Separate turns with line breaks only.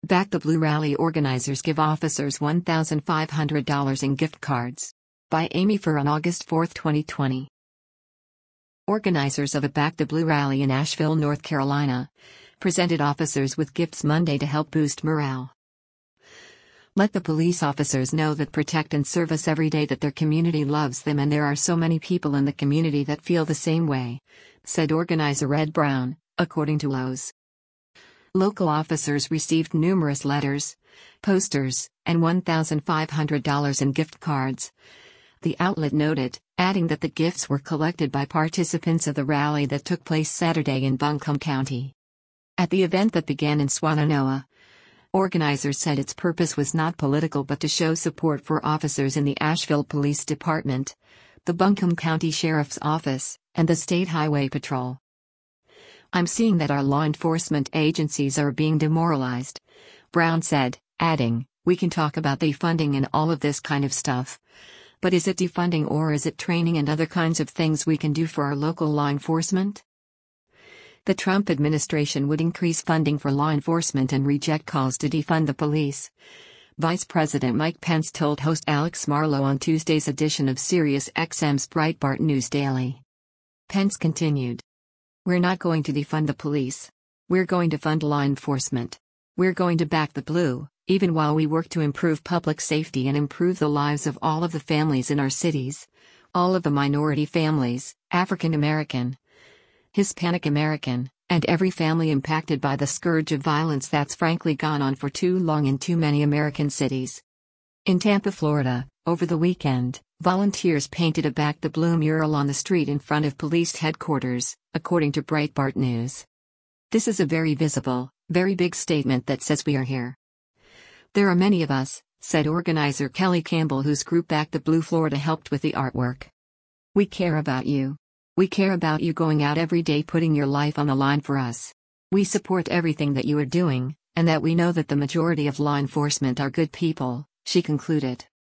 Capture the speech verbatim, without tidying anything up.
Back the Blue rally organizers give officers one thousand five hundred dollars in gift cards. By Amy Furr on August fourth, twenty twenty. Organizers of a Back the Blue rally in Asheville, North Carolina, presented officers with gifts Monday to help boost morale. Let the police officers know that protect and serve us every day, that their community loves them, and there are so many people in the community that feel the same way, said organizer Ed Brown, according to Lowe's. Local officers received numerous letters, posters, and one thousand five hundred dollars in gift cards. The outlet noted, adding that the gifts were collected by participants of the rally that took place Saturday in Buncombe County. At the event that began in Swannanoa, organizers said its purpose was not political but to show support for officers in the Asheville Police Department, the Buncombe County Sheriff's Office, and the State Highway Patrol. "I'm seeing that our law enforcement agencies are being demoralized," Brown said, adding, "We can talk about defunding and all of this kind of stuff. But is it defunding or is it training and other kinds of things we can do for our local law enforcement?" The Trump administration would increase funding for law enforcement and reject calls to defund the police, Vice President Mike Pence told host Alex Marlow on Tuesday's edition of Sirius X M's Breitbart News Daily. Pence continued, "We're not going to defund the police. We're going to fund law enforcement. We're going to back the blue, even while we work to improve public safety and improve the lives of all of the families in our cities, all of the minority families, African American, Hispanic American, and every family impacted by the scourge of violence that's frankly gone on for too long in too many American cities." In Tampa, Florida, over the weekend, volunteers painted a Back the Blue mural on the street in front of police headquarters, according to Breitbart News. "This is a very visible, very big statement that says we are here. There are many of us," said organizer Kelly Campbell, whose group Back the Blue Florida helped with the artwork. "We care about you. We care about you going out every day putting your life on the line for us. We support everything that you are doing, and that we know that the majority of law enforcement are good people," she concluded.